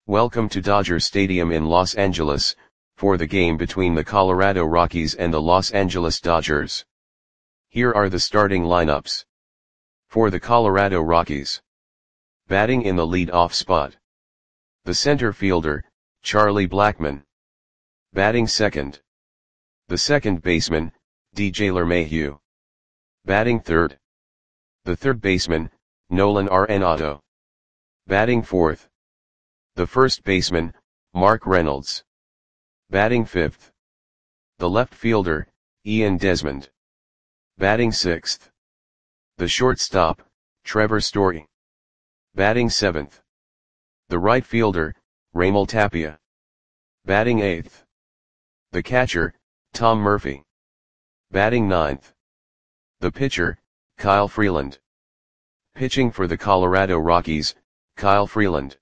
Welcome to Dodger Stadium in Los Angeles, for the game between the Colorado Rockies and the Los Angeles Dodgers. Here are the starting lineups. For the Colorado Rockies. Batting in the lead-off spot. The center fielder, Charlie Blackmon. Batting second. The second baseman, DJ LeMahieu. Batting third. The third baseman, Nolan Arenado. Batting fourth. The first baseman, Mark Reynolds. Batting fifth. The left fielder, Ian Desmond. Batting sixth. The shortstop, Trevor Story. Batting seventh. The right fielder, Raimel Tapia. Batting eighth. The catcher, Tom Murphy. Batting ninth. The pitcher, Kyle Freeland. Pitching for the Colorado Rockies, Kyle Freeland.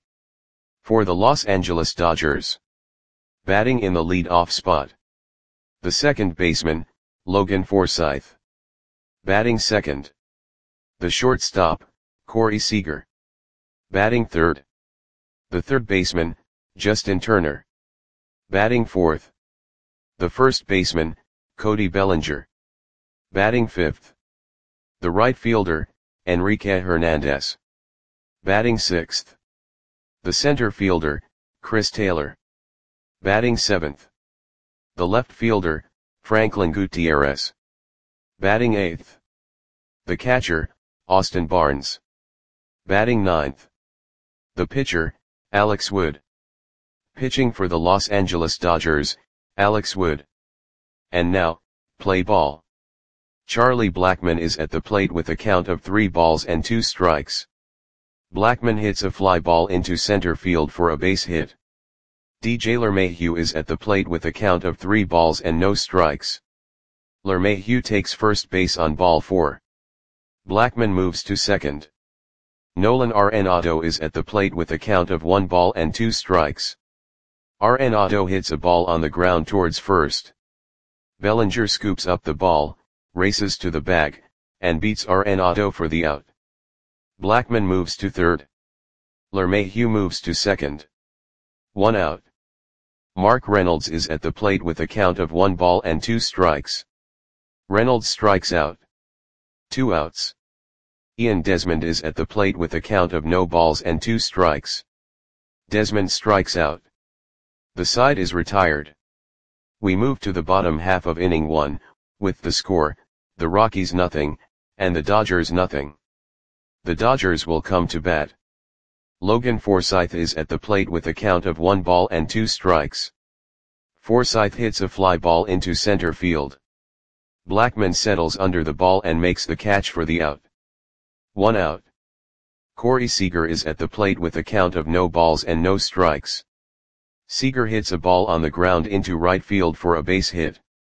For the Los Angeles Dodgers. Batting in the lead-off spot. The second baseman, Logan Forsythe. Batting second. The shortstop, Corey Seager. Batting third. The third baseman, Justin Turner. Batting fourth. The first baseman, Cody Bellinger. Batting fifth. The right fielder, Enrique Hernandez. Batting sixth. The center fielder, Chris Taylor. Batting seventh. The left fielder, Franklin Gutierrez. Batting eighth. The catcher, Austin Barnes. Batting ninth. The pitcher, Alex Wood. Pitching for the Los Angeles Dodgers, Alex Wood. And now, play ball. Charlie Blackmon is at the plate with a count of 3 balls and 2 strikes. Blackmon hits a fly ball into center field for a base hit. DJ LeMahieu is at the plate with a count of 3 balls and no strikes. LeMahieu takes first base on ball 4. Blackmon moves to second. Nolan Arenado is at the plate with a count of 1 ball and 2 strikes. Arenado hits a ball on the ground towards first. Bellinger scoops up the ball, races to the bag, and beats Arenado for the out. Blackmon moves to third. LeMahieu moves to second. 1 out. Mark Reynolds is at the plate with a count of 1 ball and 2 strikes. Reynolds strikes out. 2 outs. Ian Desmond is at the plate with a count of no balls and 2 strikes. Desmond strikes out. The side is retired. We move to the bottom half of inning 1, with the score, the Rockies nothing, and the Dodgers nothing. The Dodgers will come to bat. Logan Forsythe is at the plate with a count of 1 ball and 2 strikes. Forsythe hits a fly ball into center field. Blackmon settles under the ball and makes the catch for the out. 1 out. Corey Seager is at the plate with a count of no balls and no strikes. Seager hits a ball on the ground into right field for a base hit.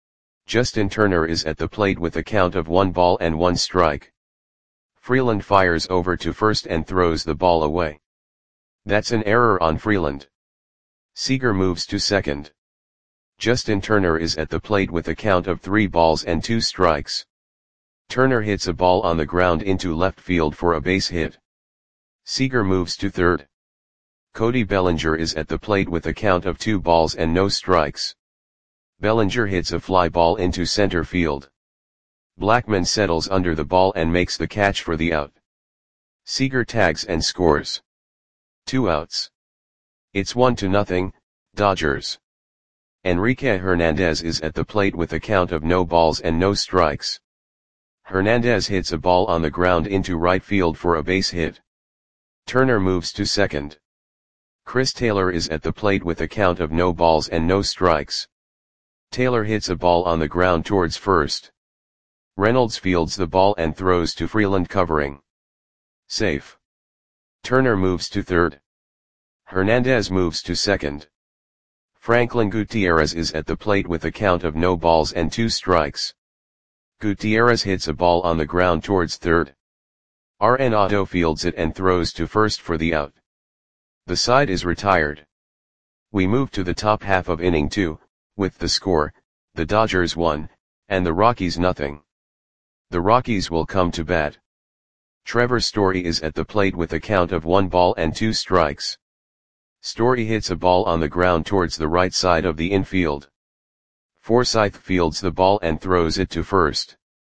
Justin Turner is at the plate with a count of 1 ball and 1 strike. Freeland fires over to first and throws the ball away. That's an error on Freeland. Seager moves to second. Justin Turner is at the plate with a count of 3 balls and 2 strikes. Turner hits a ball on the ground into left field for a base hit. Seager moves to third. Cody Bellinger is at the plate with a count of 2 balls and no strikes. Bellinger hits a fly ball into center field. Blackmon settles under the ball and makes the catch for the out. Seager tags and scores. 2 outs. It's 1-0, Dodgers. Enrique Hernandez is at the plate with a count of no balls and no strikes. Hernandez hits a ball on the ground into right field for a base hit. Turner moves to second. Chris Taylor is at the plate with a count of no balls and no strikes. Taylor hits a ball on the ground towards first. Reynolds fields the ball and throws to Freeland covering. Safe. Turner moves to third. Hernandez moves to second. Franklin Gutierrez is at the plate with a count of no balls and 2 strikes. Gutierrez hits a ball on the ground towards third. Arenado fields it and throws to first for the out. The side is retired. We move to the top half of inning 2, with the score, the Dodgers 1, and the Rockies nothing. The Rockies will come to bat. Trevor Story is at the plate with a count of 1 ball and 2 strikes. Story hits a ball on the ground towards the right side of the infield. Forsyth fields the ball and throws it to first.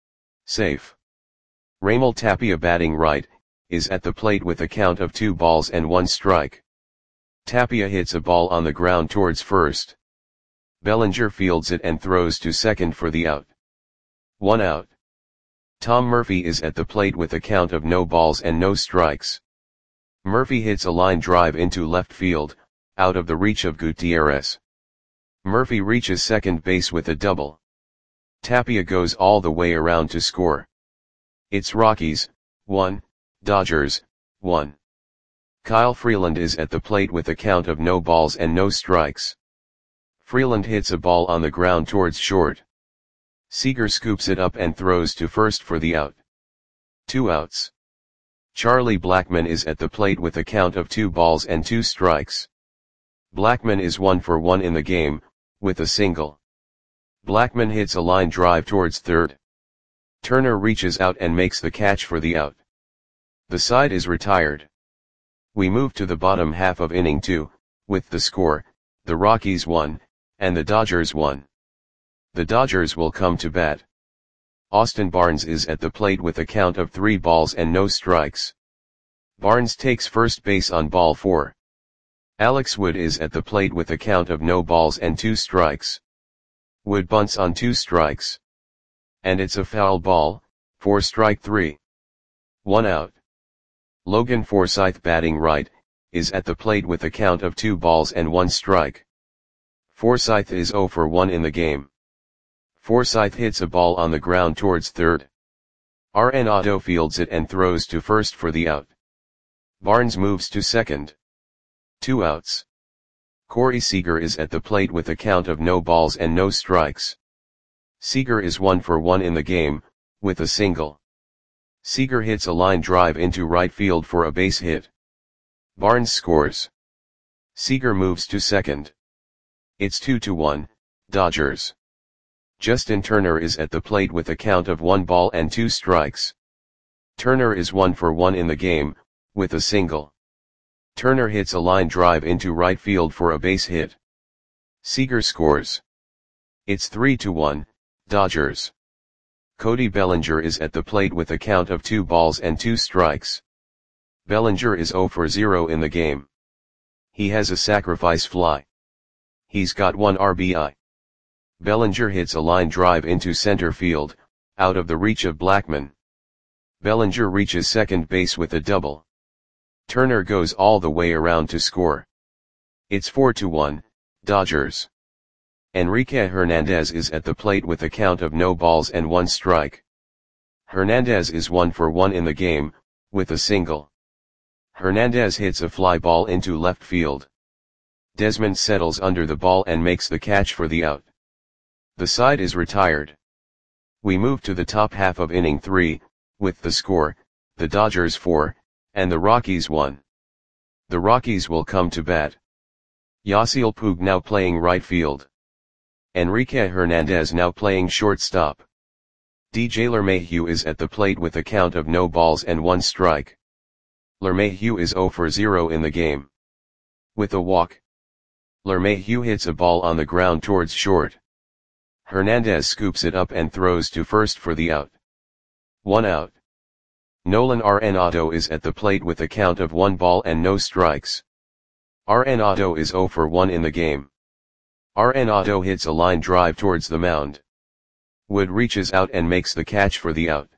Safe. Raimel Tapia, batting right, is at the plate with a count of 2 balls and 1 strike. Tapia hits a ball on the ground towards first. Bellinger fields it and throws to second for the out. 1 out. Tom Murphy is at the plate with a count of no balls and no strikes. Murphy hits a line drive into left field, out of the reach of Gutierrez. Murphy reaches second base with a double. Tapia goes all the way around to score. It's Rockies, 1, Dodgers, 1. Kyle Freeland is at the plate with a count of no balls and no strikes. Freeland hits a ball on the ground towards short. Seager scoops it up and throws to first for the out. 2 outs. Charlie Blackmon is at the plate with a count of 2 balls and 2 strikes. Blackmon is 1 for 1 in the game, with a single. Blackmon hits a line drive towards third. Turner reaches out and makes the catch for the out. The side is retired. We move to the bottom half of inning 2, with the score, the Rockies 1, and the Dodgers 1. The Dodgers will come to bat. Austin Barnes is at the plate with a count of 3 balls and no strikes. Barnes takes first base on ball 4. Alex Wood is at the plate with a count of no balls and 2 strikes. Wood bunts on 2 strikes. And it's a foul ball, for strike 3. 1 out. Logan Forsythe, batting right, is at the plate with a count of 2 balls and 1 strike. Forsythe is 0 for 1 in the game. Forsythe hits a ball on the ground towards third. Arenado fields it and throws to first for the out. Barnes moves to second. 2 outs. Corey Seager is at the plate with a count of no balls and no strikes. Seager is 1 for 1 in the game, with a single. Seager hits a line drive into right field for a base hit. Barnes scores. Seager moves to second. It's 2-1, Dodgers. Justin Turner is at the plate with a count of 1 ball and 2 strikes. Turner is 1 for 1 in the game, with a single. Turner hits a line drive into right field for a base hit. Seager scores. It's 3-1, Dodgers. Cody Bellinger is at the plate with a count of 2 balls and 2 strikes. Bellinger is 0 for 0 in the game. He has a sacrifice fly. He's got 1 RBI. Bellinger hits a line drive into center field, out of the reach of Blackmon. Bellinger reaches second base with a double. Turner goes all the way around to score. It's 4-1, Dodgers. Enrique Hernandez is at the plate with a count of no balls and 1 strike. Hernandez is 1 for 1 in the game, with a single. Hernandez hits a fly ball into left field. Desmond settles under the ball and makes the catch for the out. The side is retired. We move to the top half of inning 3, with the score, the Dodgers 4, and the Rockies 1. The Rockies will come to bat. Yasiel Puig now playing right field. Enrique Hernandez now playing shortstop. DJ LeMahieu is at the plate with a count of no balls and 1 strike. LeMahieu is 0 for 0 in the game. With a walk. LeMahieu hits a ball on the ground towards short. Hernandez scoops it up and throws to first for the out. 1 out. Nolan Arenado is at the plate with a count of 1 ball and no strikes. Arenado is 0 for 1 in the game. Arenado hits a line drive towards the mound. Wood reaches out and makes the catch for the out.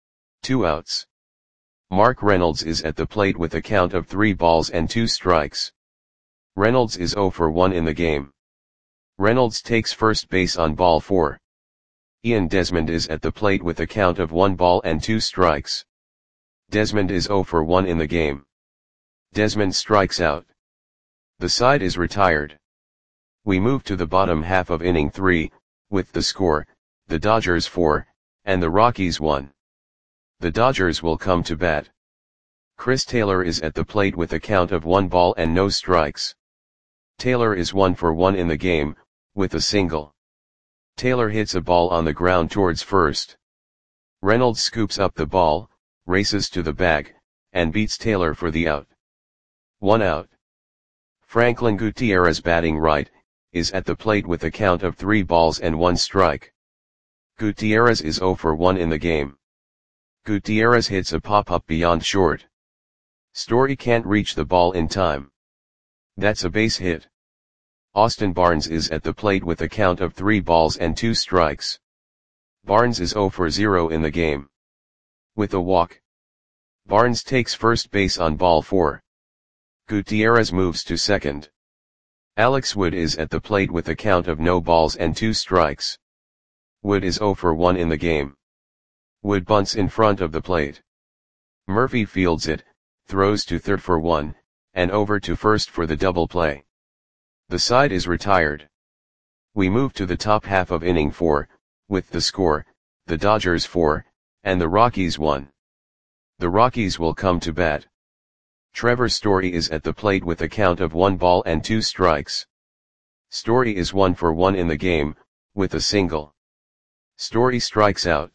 2 outs. Mark Reynolds is at the plate with a count of 3 balls and 2 strikes. Reynolds is 0 for 1 in the game. Reynolds takes first base on ball 4. Ian Desmond is at the plate with a count of 1 ball and 2 strikes. Desmond is 0 for 1 in the game. Desmond strikes out. The side is retired. We move to the bottom half of inning 3, with the score, the Dodgers 4, and the Rockies 1. The Dodgers will come to bat. Chris Taylor is at the plate with a count of 1 ball and no strikes. Taylor is 1 for 1 in the game, with a single. Taylor hits a ball on the ground towards first. Reynolds scoops up the ball, races to the bag, and beats Taylor for the out. 1 out. Franklin Gutierrez, batting right, is at the plate with a count of 3 balls and 1 strike. Gutierrez is 0 for 1 in the game. Gutierrez hits a pop-up beyond short. Story can't reach the ball in time. That's a base hit. Austin Barnes is at the plate with a count of 3 balls and 2 strikes. Barnes is 0 for 0 in the game. With a walk, Barnes takes first base on ball 4. Gutierrez moves to second. Alex Wood is at the plate with a count of no balls and 2 strikes. Wood is 0 for 1 in the game. Wood bunts in front of the plate. Murphy fields it, throws to third for 1, and over to first for the double play. The side is retired. We move to the top half of inning 4, with the score, the Dodgers 4, and the Rockies 1. The Rockies will come to bat. Trevor Story is at the plate with a count of 1 ball and 2 strikes. Story is 1 for 1 in the game, with a single. Story strikes out.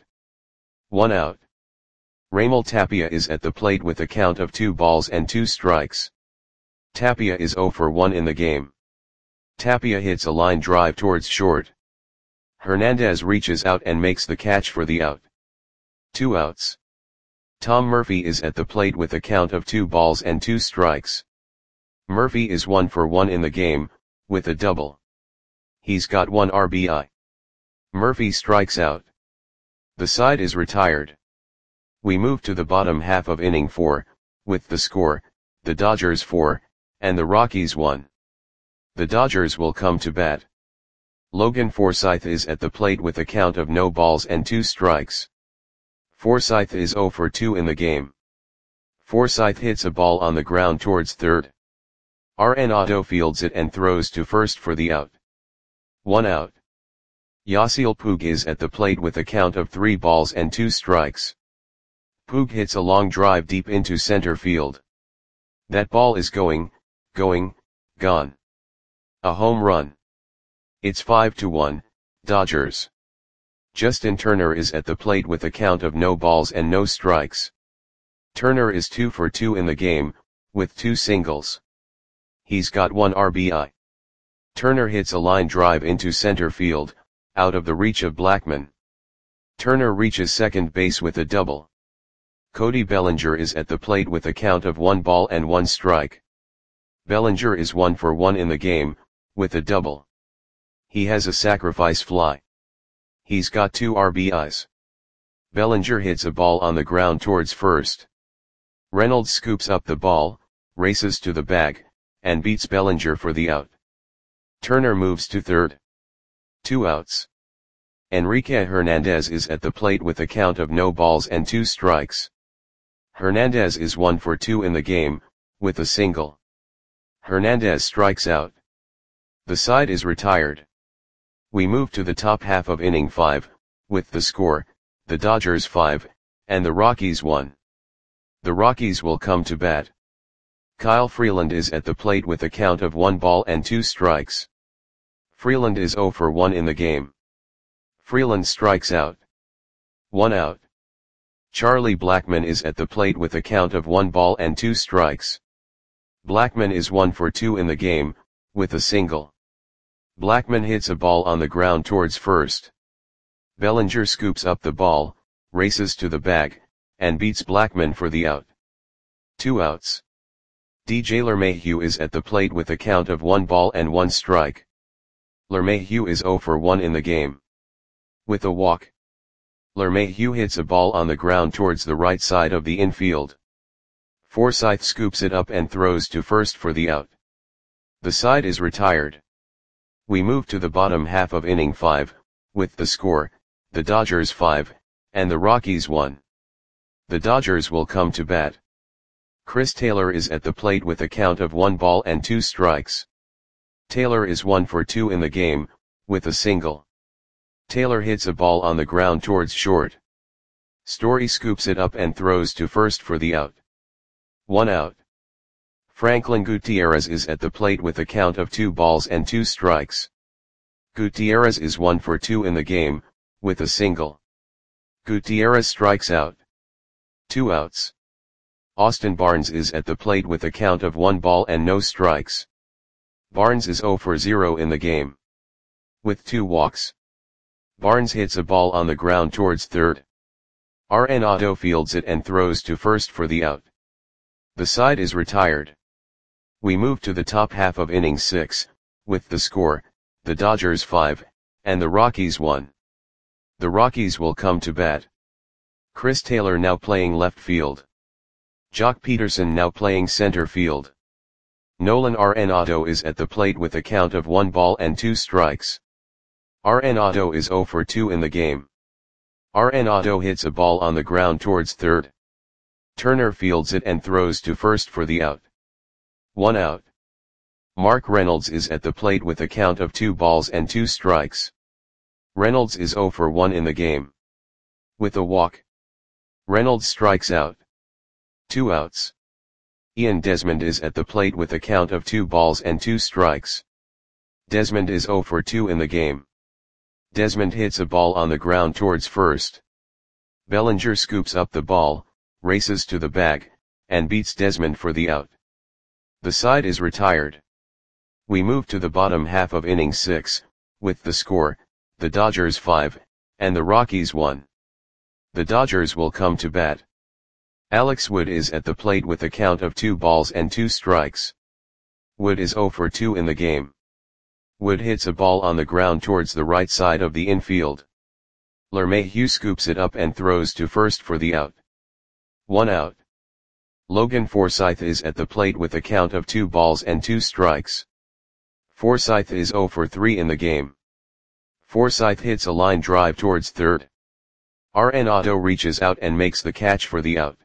1 out. Raimel Tapia is at the plate with a count of 2 balls and 2 strikes. Tapia is 0 for 1 in the game. Tapia hits a line drive towards short. Hernandez reaches out and makes the catch for the out. 2 outs. Tom Murphy is at the plate with a count of 2 balls and 2 strikes. Murphy is 1 for 1 in the game, with a double. He's got 1 RBI. Murphy strikes out. The side is retired. We move to the bottom half of inning 4, with the score, the Dodgers 4, and the Rockies 1. The Dodgers will come to bat. Logan Forsythe is at the plate with a count of no balls and 2 strikes. Forsythe is 0 for 2 in the game. Forsythe hits a ball on the ground towards third. Arenado fields it and throws to first for the out. 1 out. Yasiel Puig is at the plate with a count of 3 balls and 2 strikes. Puig hits a long drive deep into center field. That ball is gone. A home run. It's 5-1, Dodgers. Justin Turner is at the plate with a count of no balls and no strikes. Turner is 2 for 2 in the game, with 2 singles. He's got 1 RBI. Turner hits a line drive into center field, out of the reach of Blackmon. Turner reaches second base with a double. Cody Bellinger is at the plate with a count of 1 ball and 1 strike. Bellinger is 1 for 1 in the game, with a double. He has a sacrifice fly. He's got 2 RBIs. Bellinger hits a ball on the ground towards first. Reynolds scoops up the ball, races to the bag, and beats Bellinger for the out. Turner moves to third. 2 outs. Enrique Hernandez is at the plate with a count of no balls and 2 strikes. Hernandez is 1 for 2 in the game, with a single. Hernandez strikes out. The side is retired. We move to the top half of inning 5, with the score, the Dodgers 5, and the Rockies 1. The Rockies will come to bat. Kyle Freeland is at the plate with a count of 1 ball and 2 strikes. Freeland is 0 for 1 in the game. Freeland strikes out. 1 out. Charlie Blackmon is at the plate with a count of 1 ball and 2 strikes. Blackmon is 1 for 2 in the game, with a single. Blackmon hits a ball on the ground towards first. Bellinger scoops up the ball, races to the bag, and beats Blackmon for the out. 2 outs. DJ LeMahieu is at the plate with a count of 1 ball and 1 strike. LeMahieu is 0 for 1 in the game. With a walk, LeMahieu hits a ball on the ground towards the right side of the infield. Forsythe scoops it up and throws to first for the out. The side is retired. We move to the bottom half of inning 5, with the score, the Dodgers 5, and the Rockies 1. The Dodgers will come to bat. Chris Taylor is at the plate with a count of 1 ball and 2 strikes. Taylor is 1 for 2 in the game, with a single. Taylor hits a ball on the ground towards short. Story scoops it up and throws to first for the out. 1 out. Franklin Gutierrez is at the plate with a count of 2 balls and 2 strikes. Gutierrez is 1 for 2 in the game, with a single. Gutierrez strikes out. 2 outs. Austin Barnes is at the plate with a count of 1 ball and no strikes. Barnes is 0 for 0 in the game. With 2 walks. Barnes hits a ball on the ground towards third. Arenado fields it and throws to first for the out. The side is retired. We move to the top half of inning 6, with the score, the Dodgers 5, and the Rockies 1. The Rockies will come to bat. Chris Taylor now playing left field. Jock Peterson now playing center field. Nolan Arenado is at the plate with a count of 1 ball and 2 strikes. Arenado is 0 for 2 in the game. Arenado hits a ball on the ground towards third. Turner fields it and throws to first for the out. 1 out. Mark Reynolds is at the plate with a count of 2 balls and 2 strikes. Reynolds is 0 for 1 in the game. With a walk. Reynolds strikes out. 2 outs. Ian Desmond is at the plate with a count of 2 balls and 2 strikes. Desmond is 0 for 2 in the game. Desmond hits a ball on the ground towards first. Bellinger scoops up the ball, races to the bag, and beats Desmond for the out. The side is retired. We move to the bottom half of inning 6, with the score, the Dodgers 5, and the Rockies 1. The Dodgers will come to bat. Alex Wood is at the plate with a count of 2 balls and 2 strikes. Wood is 0 for 2 in the game. Wood hits a ball on the ground towards the right side of the infield. LeMahieu scoops it up and throws to first for the out. 1 out. Logan Forsythe is at the plate with a count of 2 balls and 2 strikes. Forsythe is 0 for 3 in the game. Forsythe hits a line drive towards third. Arenado reaches out and makes the catch for the out.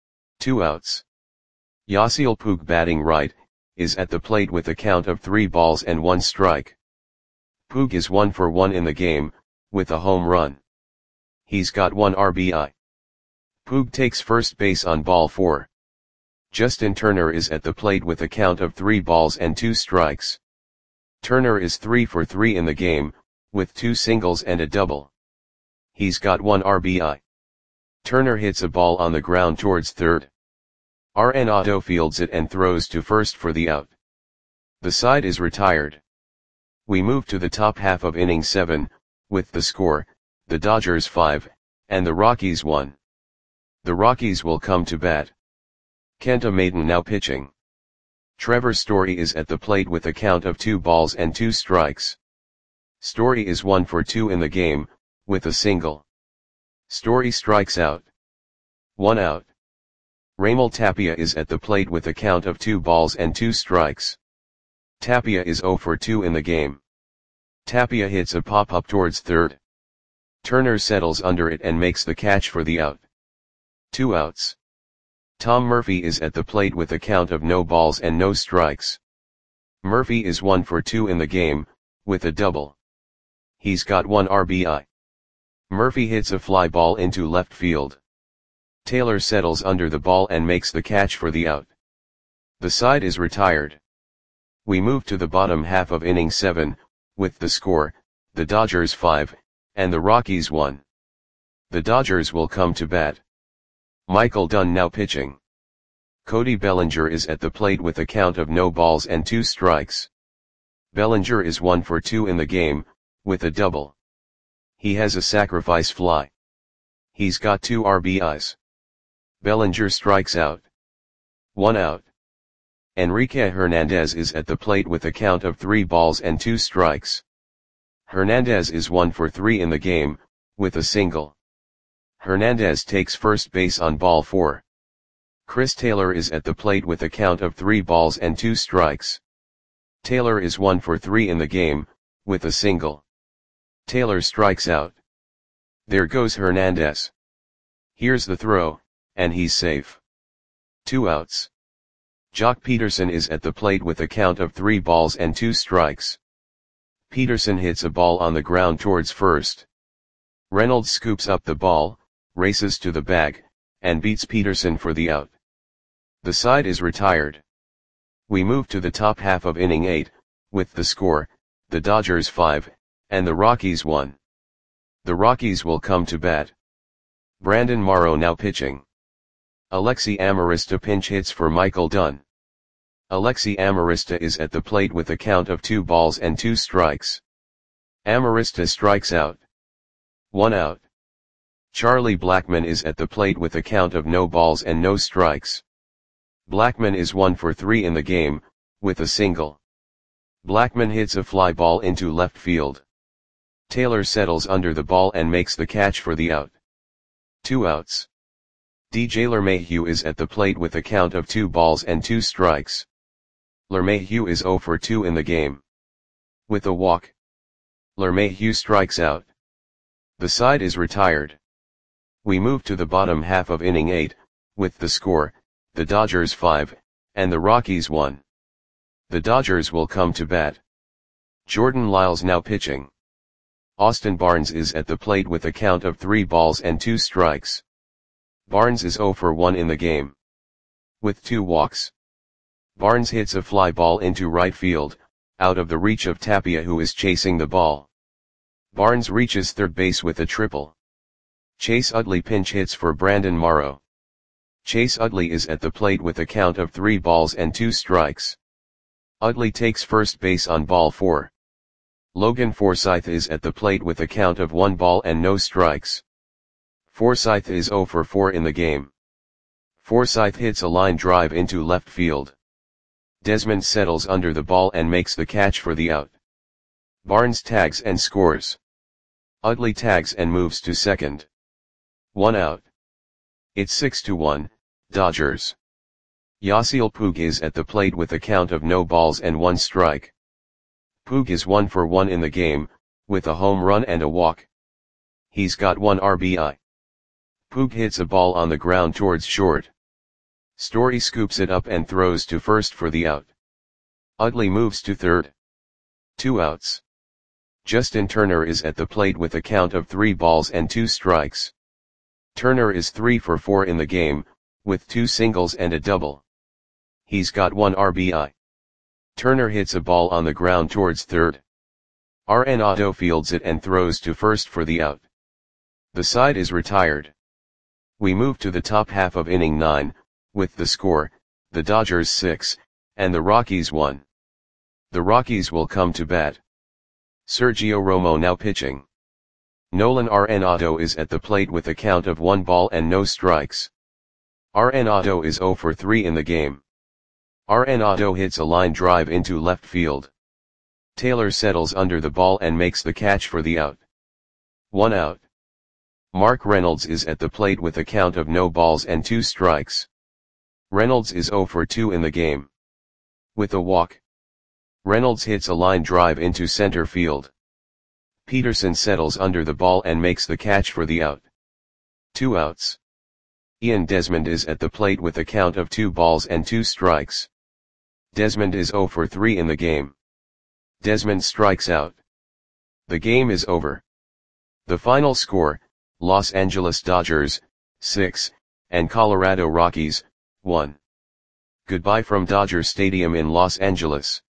2 outs. Yasiel Puig batting right, is at the plate with a count of 3 balls and 1 strike. Puig is 1 for 1 in the game, with a home run. He's got 1 RBI. Puig takes first base on ball 4. Justin Turner is at the plate with a count of 3 balls and 2 strikes. Turner is 3 for 3 in the game, with 2 singles and a double. He's got 1 RBI. Turner hits a ball on the ground towards third. Arenado fields it and throws to first for the out. The side is retired. We move to the top half of inning 7, with the score, the Dodgers 5, and the Rockies 1. The Rockies will come to bat. Kenta Maeda now pitching. Trevor Story is at the plate with a count of 2 balls and 2 strikes. Story is 1 for 2 in the game, with a single. Story strikes out. 1 out. Raimel Tapia is at the plate with a count of 2 balls and 2 strikes. Tapia is 0 for 2 in the game. Tapia hits a pop-up towards third. Turner settles under it and makes the catch for the out. 2 outs. Tom Murphy is at the plate with a count of no balls and no strikes. Murphy is 1 for 2 in the game, with a double. He's got 1 RBI. Murphy hits a fly ball into left field. Taylor settles under the ball and makes the catch for the out. The side is retired. We move to the bottom half of inning 7, with the score, the Dodgers 5, and the Rockies 1. The Dodgers will come to bat. Michael Dunn now pitching. Cody Bellinger is at the plate with a count of no balls and 2 strikes. Bellinger is 1 for 2 in the game, with a double. He has a sacrifice fly. He's got 2 RBIs. Bellinger strikes out. 1 out. Enrique Hernandez is at the plate with a count of 3 balls and 2 strikes. Hernandez is 1 for 3 in the game, with a single. Hernandez takes first base on ball 4. Chris Taylor is at the plate with a count of 3 balls and 2 strikes. Taylor is 1 for 3 in the game, with a single. Taylor strikes out. There goes Hernandez. Here's the throw, and he's safe. 2 outs. Jock Peterson is at the plate with a count of 3 balls and 2 strikes. Peterson hits a ball on the ground towards first. Reynolds scoops up the ball, races to the bag, and beats Peterson for the out. The side is retired. We move to the top half of inning 8, with the score, the Dodgers 5, and the Rockies 1. The Rockies will come to bat. Brandon Morrow now pitching. Alexi Amarista pinch hits for Michael Dunn. Alexi Amarista is at the plate with a count of 2 balls and 2 strikes. Amarista strikes out. 1 out. Charlie Blackmon is at the plate with a count of no balls and no strikes. Blackmon is 1 for 3 in the game, with a single. Blackmon hits a fly ball into left field. Taylor settles under the ball and makes the catch for the out. 2 outs. DJ LeMahieu is at the plate with a count of 2 balls and 2 strikes. LeMahieu is 0 for 2 in the game. With a walk, LeMahieu strikes out. The side is retired. We move to the bottom half of inning 8, with the score, the Dodgers 5, and the Rockies 1. The Dodgers will come to bat. Jordan Lyles now pitching. Austin Barnes is at the plate with a count of 3 balls and 2 strikes. Barnes is 0 for 1 in the game. With 2 walks. Barnes hits a fly ball into right field, out of the reach of Tapia, who is chasing the ball. Barnes reaches third base with a triple. Chase Utley pinch hits for Brandon Morrow. Chase Utley is at the plate with a count of 3 balls and 2 strikes. Utley takes first base on ball 4. Logan Forsythe is at the plate with a count of 1 ball and no strikes. Forsythe is 0 for 4 in the game. Forsythe hits a line drive into left field. Desmond settles under the ball and makes the catch for the out. Barnes tags and scores. Utley tags and moves to second. 1 out. It's 6-1, Dodgers. Yasiel Puig is at the plate with a count of no balls and 1 strike. Puig is 1 for 1 in the game, with a home run and a walk. He's got 1 RBI. Puig hits a ball on the ground towards short. Story scoops it up and throws to first for the out. Utley moves to third. 2 outs. Justin Turner is at the plate with a count of 3 balls and 2 strikes. Turner is 3 for 4 in the game, with 2 singles and a double. He's got 1 RBI. Turner hits a ball on the ground towards third. Arenado fields it and throws to first for the out. The side is retired. We move to the top half of inning 9, with the score, the Dodgers 6, and the Rockies 1. The Rockies will come to bat. Sergio Romo now pitching. Nolan Arenado is at the plate with a count of 1 ball and no strikes. Arenado is 0 for 3 in the game. Arenado hits a line drive into left field. Taylor settles under the ball and makes the catch for the out. 1 out. Mark Reynolds is at the plate with a count of no balls and 2 strikes. Reynolds is 0 for 2 in the game. With a walk, Reynolds hits a line drive into center field. Peterson settles under the ball and makes the catch for the out. 2 outs. Ian Desmond is at the plate with a count of 2 balls and 2 strikes. Desmond is 0 for 3 in the game. Desmond strikes out. The game is over. The final score, Los Angeles Dodgers, 6, and Colorado Rockies, 1. Goodbye from Dodger Stadium in Los Angeles.